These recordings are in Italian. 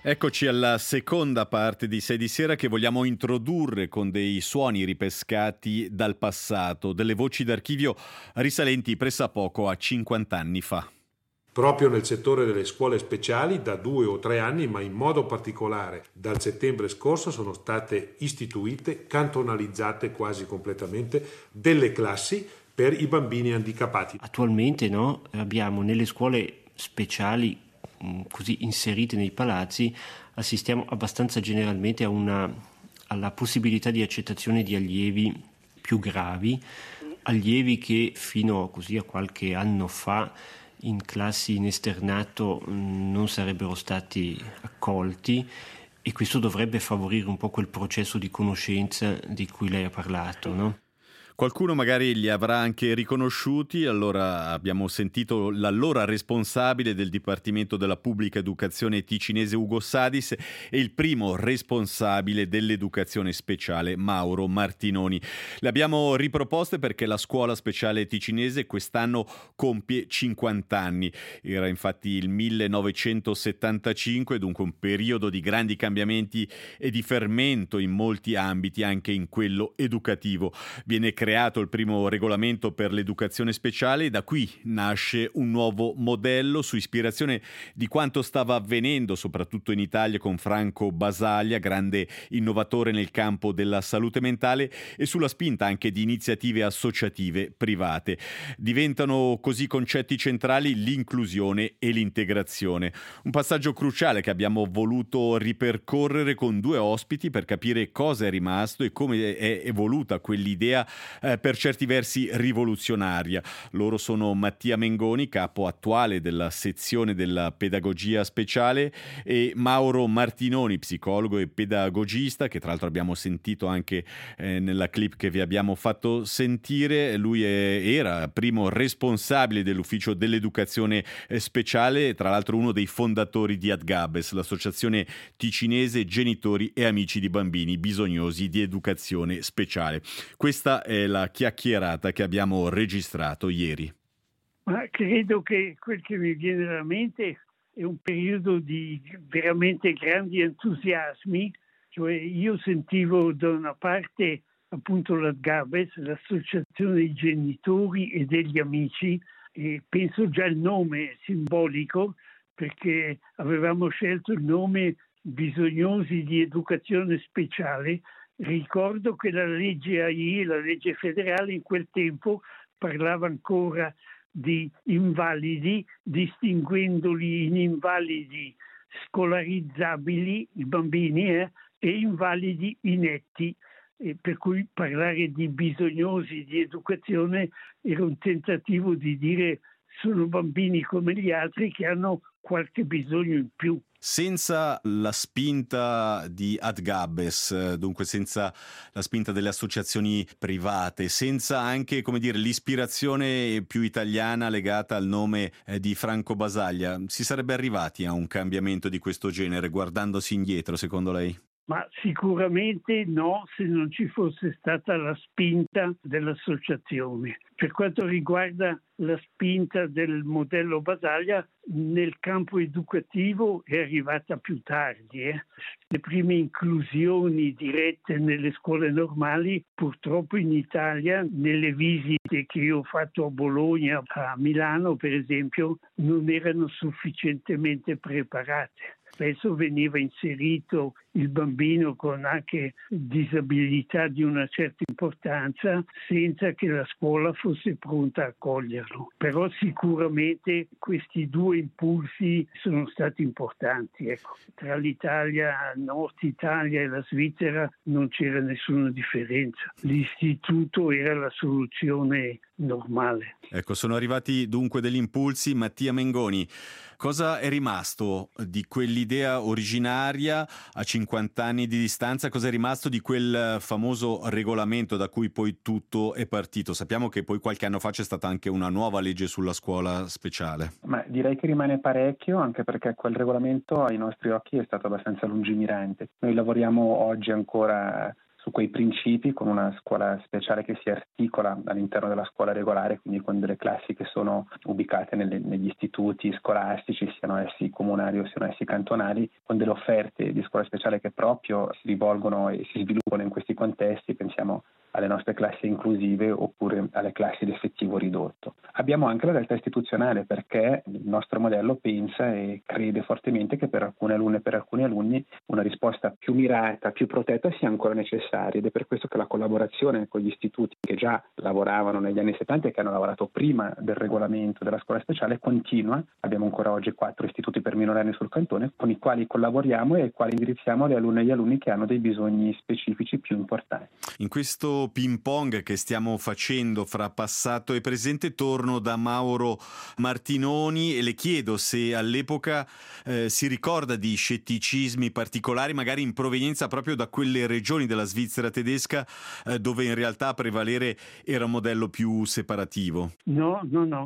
Eccoci alla seconda parte di Sei di Sera che vogliamo introdurre con dei suoni ripescati dal passato, delle voci d'archivio risalenti pressappoco a 50 anni fa. Proprio nel settore delle scuole speciali da 2 o 3 anni, ma in modo particolare dal settembre scorso, sono state istituite, cantonalizzate quasi completamente, delle classi per i bambini handicappati. Attualmente abbiamo nelle scuole speciali così inserite nei palazzi, assistiamo abbastanza generalmente alla possibilità di accettazione di allievi più gravi, allievi che fino a qualche anno fa in classi in esternato non sarebbero stati accolti, e questo dovrebbe favorire un po' quel processo di conoscenza di cui lei ha parlato, no? Qualcuno magari li avrà anche riconosciuti, allora abbiamo sentito l'allora responsabile del Dipartimento della Pubblica Educazione ticinese Ugo Sadis e il primo responsabile dell'educazione speciale Mauro Martinoni. Le abbiamo riproposte perché la scuola speciale ticinese quest'anno compie 50 anni. Era infatti il 1975, dunque un periodo di grandi cambiamenti e di fermento in molti ambiti, anche in quello educativo. Viene creato il primo regolamento per l'educazione speciale e da qui nasce un nuovo modello su ispirazione di quanto stava avvenendo soprattutto in Italia con Franco Basaglia, grande innovatore nel campo della salute mentale, e sulla spinta anche di iniziative associative private. Diventano così concetti centrali l'inclusione e l'integrazione. Un passaggio cruciale che abbiamo voluto ripercorrere con due ospiti per capire cosa è rimasto e come è evoluta quell'idea per certi versi rivoluzionaria. Loro sono Mattia Mengoni, capo attuale della sezione della pedagogia speciale, e Mauro Martinoni, psicologo e pedagogista, che tra l'altro abbiamo sentito anche nella clip che vi abbiamo fatto sentire. Lui era primo responsabile dell'ufficio dell'educazione speciale, tra l'altro uno dei fondatori di ADGABES, l'associazione ticinese genitori e amici di bambini bisognosi di educazione speciale. Questa è la chiacchierata che abbiamo registrato ieri. Ma credo che quel che mi viene alla mente è un periodo di veramente grandi entusiasmi, cioè io sentivo da una parte appunto l'ADGABES, l'associazione dei genitori e degli amici, e penso già il nome è simbolico perché avevamo scelto il nome Bisognosi di Educazione Speciale. Ricordo che la legge AI, la legge federale, in quel tempo parlava ancora di invalidi, distinguendoli in invalidi scolarizzabili, i bambini, e invalidi inetti. E per cui parlare di bisognosi di educazione era un tentativo di dire sono bambini come gli altri che hanno qualche bisogno in più. Senza la spinta di ADGABES, dunque senza la spinta delle associazioni private, senza anche, come dire, l'ispirazione più italiana legata al nome di Franco Basaglia, si sarebbe arrivati a un cambiamento di questo genere, guardandosi indietro, secondo lei? Ma sicuramente no, se non ci fosse stata la spinta dell'associazione. Per quanto riguarda la spinta del modello Basaglia, nel campo educativo è arrivata più tardi. Le prime inclusioni dirette nelle scuole normali, purtroppo in Italia, nelle visite che io ho fatto a Bologna, a Milano per esempio, non erano sufficientemente preparate. Spesso veniva inserito il bambino con anche disabilità di una certa importanza senza che la scuola fosse pronta a accoglierlo. Però sicuramente questi due impulsi sono stati importanti. Tra l'Italia, Nord Italia e la Svizzera non c'era nessuna differenza. L'istituto era la soluzione normale. Sono arrivati dunque degli impulsi. Mattia Mengoni, cosa è rimasto di quell'idea originaria a 50 anni di distanza? Cosa è rimasto di quel famoso regolamento da cui poi tutto è partito? Sappiamo che poi qualche anno fa c'è stata anche una nuova legge sulla scuola speciale. Ma direi che rimane parecchio, anche perché quel regolamento ai nostri occhi è stato abbastanza lungimirante. Noi lavoriamo oggi ancora su quei principi, con una scuola speciale che si articola all'interno della scuola regolare, quindi con delle classi che sono ubicate negli istituti scolastici, siano essi comunali o siano essi cantonali, con delle offerte di scuola speciale che proprio si rivolgono e si sviluppano in questi contesti. Pensiamo alle nostre classi inclusive oppure alle classi di effettivo ridotto. Abbiamo anche la realtà istituzionale, perché il nostro modello pensa e crede fortemente che per alcune alunne e per alcuni alunni una risposta più mirata, più protetta sia ancora necessaria, ed è per questo che la collaborazione con gli istituti che già lavoravano negli anni 70 e che hanno lavorato prima del regolamento della scuola speciale continua. Abbiamo ancora oggi 4 istituti per minorenni sul cantone con i quali collaboriamo e ai quali indirizziamo le alunne e gli alunni che hanno dei bisogni specifici più importanti. In questo ping pong che stiamo facendo fra passato e presente torno da Mauro Martinoni e le chiedo se all'epoca si ricorda di scetticismi particolari, magari in provenienza proprio da quelle regioni della Svizzera tedesca dove in realtà a prevalere era un modello più separativo. No.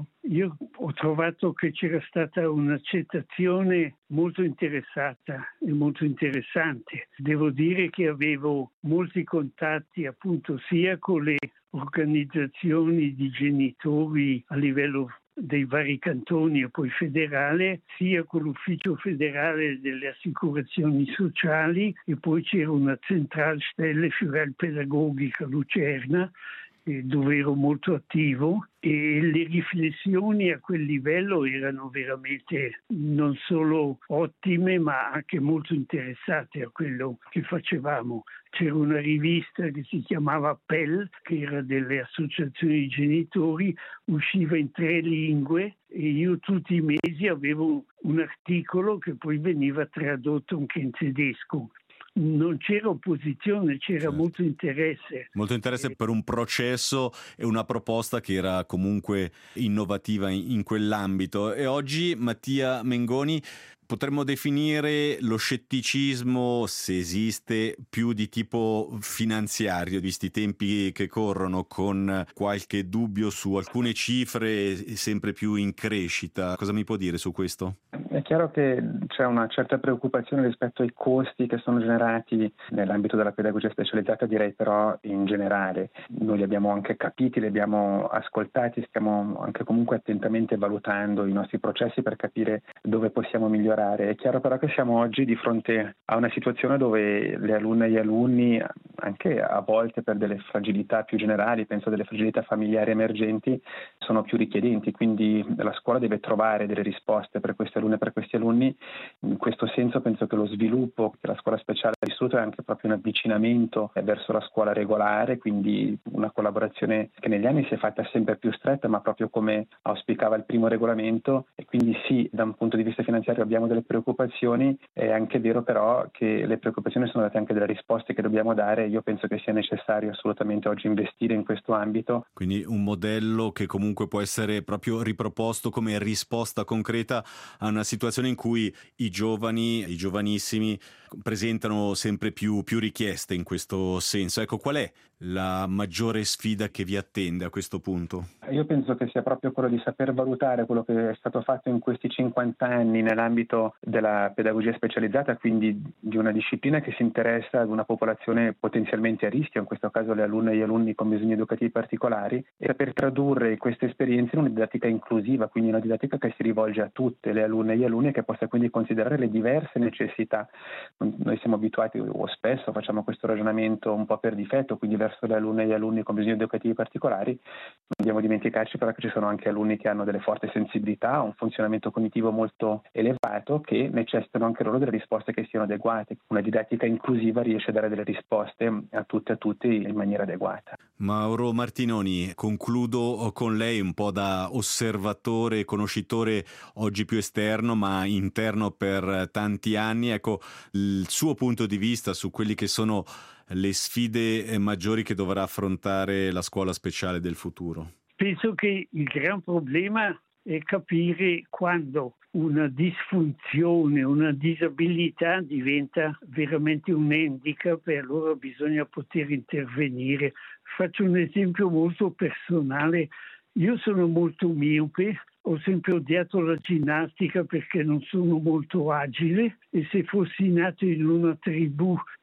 Io ho trovato che c'era stata un'accettazione molto interessata e molto interessante. Devo dire che avevo molti contatti appunto sia con le organizzazioni di genitori a livello dei vari cantoni e poi federale, sia con l'ufficio federale delle assicurazioni sociali, e poi c'era una Zentralstelle für Heilpädagogik a Lucerna, dove ero molto attivo, e le riflessioni a quel livello erano veramente non solo ottime ma anche molto interessate a quello che facevamo. C'era una rivista che si chiamava Appell, che era delle associazioni di genitori, usciva in 3 lingue e io tutti i mesi avevo un articolo che poi veniva tradotto anche in tedesco. Non c'era opposizione, c'era certo. molto interesse. Molto interesse per un processo e una proposta che era comunque innovativa in quell'ambito. E oggi, Mattia Mengoni, potremmo definire lo scetticismo, se esiste, più di tipo finanziario, visti i tempi che corrono, con qualche dubbio su alcune cifre sempre più in crescita. Cosa mi può dire su questo? È chiaro che c'è una certa preoccupazione rispetto ai costi che sono generati nell'ambito della pedagogia specializzata, direi però in generale. Noi li abbiamo anche capiti, li abbiamo ascoltati, stiamo anche comunque attentamente valutando i nostri processi per capire dove possiamo migliorare. È chiaro però che siamo oggi di fronte a una situazione dove le alunne e gli alunni, anche a volte per delle fragilità più generali, penso delle fragilità familiari emergenti, sono più richiedenti, quindi la scuola deve trovare delle risposte per queste alunne e per questi alunni. In questo senso penso che lo sviluppo che la scuola speciale ha vissuto è anche proprio un avvicinamento verso la scuola regolare, quindi una collaborazione che negli anni si è fatta sempre più stretta, ma proprio come auspicava il primo regolamento. E quindi sì, da un punto di vista finanziario abbiamo delle preoccupazioni, è anche vero però che le preoccupazioni sono date anche delle risposte che dobbiamo dare. Io penso che sia necessario assolutamente oggi investire in questo ambito. Quindi un modello che comunque può essere proprio riproposto come risposta concreta a una situazione in cui i giovanissimi presentano sempre più richieste in questo senso. Ecco, qual è la maggiore sfida che vi attende a questo punto? Io penso che sia proprio quello di saper valutare quello che è stato fatto in questi 50 anni nell'ambito della pedagogia specializzata, quindi di una disciplina che si interessa ad una popolazione potenzialmente a rischio, in questo caso le alunne e gli alunni con bisogni educativi particolari, e saper tradurre queste esperienze in una didattica inclusiva, quindi una didattica che si rivolge a tutte le alunne e gli alunni e che possa quindi considerare le diverse necessità. Noi siamo abituati, o spesso facciamo questo ragionamento un po' per difetto, quindi verso le alunne e gli alunni con bisogni educativi particolari. Non dobbiamo dimenticarci però che ci sono anche alunni che hanno delle forti sensibilità, un funzionamento cognitivo molto elevato, che necessitano anche loro delle risposte che siano adeguate. Una didattica inclusiva riesce a dare delle risposte a tutte e a tutti in maniera adeguata. Mauro Martinoni, concludo con lei un po' da osservatore, conoscitore oggi più esterno ma interno per tanti anni. Ecco, il suo punto di vista su quelli che sono le sfide maggiori che dovrà affrontare la scuola speciale del futuro. Penso che il gran problema è capire quando una disfunzione, una disabilità diventa veramente un handicap e allora bisogna poter intervenire. Faccio un esempio molto personale. Io sono molto miope, ho sempre odiato la ginnastica perché non sono molto agile, e se fossi nato in una tribù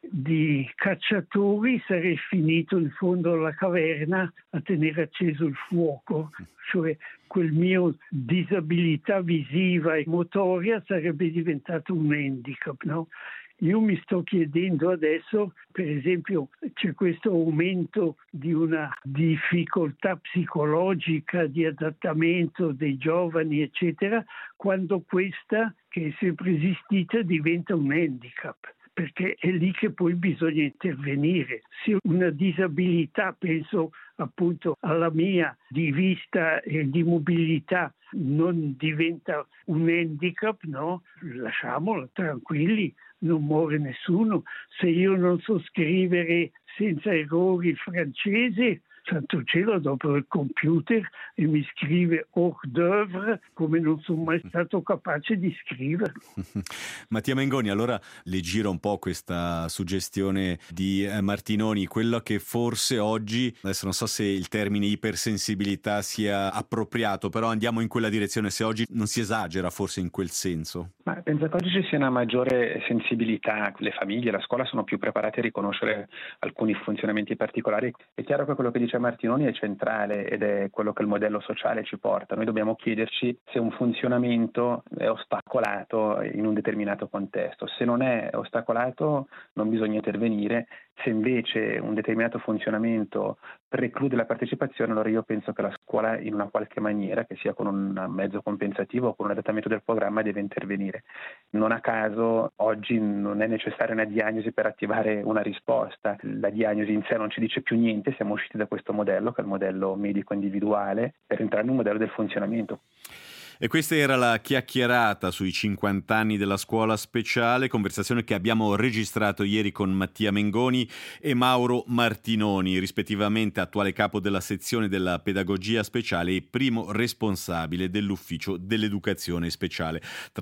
di cacciatori sarei finito in fondo alla caverna a tenere acceso il fuoco, cioè quel mio disabilità visiva e motoria sarebbe diventato un handicap, no? Io mi sto chiedendo adesso, per esempio, c'è questo aumento di una difficoltà psicologica di adattamento dei giovani, eccetera, quando questa, che è sempre esistita, diventa un handicap. Perché è lì che poi bisogna intervenire. Se una disabilità, penso appunto alla mia, di vista e di mobilità, non diventa un handicap, no? Lasciamolo tranquilli, non muore nessuno. Se io non so scrivere senza errori il francese, santo cielo, dopo il computer e mi scrive hors d'œuvre come non sono mai stato capace di scrivere. Mattia Mengoni, allora le giro un po' questa suggestione di Martinoni, quello che forse oggi, adesso non so se il termine ipersensibilità sia appropriato, però andiamo in quella direzione, se oggi non si esagera forse in quel senso. Ma penso che oggi ci sia una maggiore sensibilità, le famiglie, la scuola sono più preparate a riconoscere alcuni funzionamenti particolari. È chiaro che quello che dice Martinoni è centrale ed è quello che il modello sociale ci porta. Noi dobbiamo chiederci se un funzionamento è ostacolato in un determinato contesto. Se non è ostacolato non bisogna intervenire. Se invece un determinato funzionamento preclude la partecipazione, allora io penso che la scuola in una qualche maniera, che sia con un mezzo compensativo o con un adattamento del programma, deve intervenire. Non a caso oggi non è necessaria una diagnosi per attivare una risposta. La diagnosi in sé non ci dice più niente, siamo usciti da questo modello, che è il modello medico individuale, per entrare in un modello del funzionamento. E questa era la chiacchierata sui 50 anni della scuola speciale, conversazione che abbiamo registrato ieri con Mattia Mengoni e Mauro Martinoni, rispettivamente attuale capo della sezione della pedagogia speciale e primo responsabile dell'ufficio dell'educazione speciale.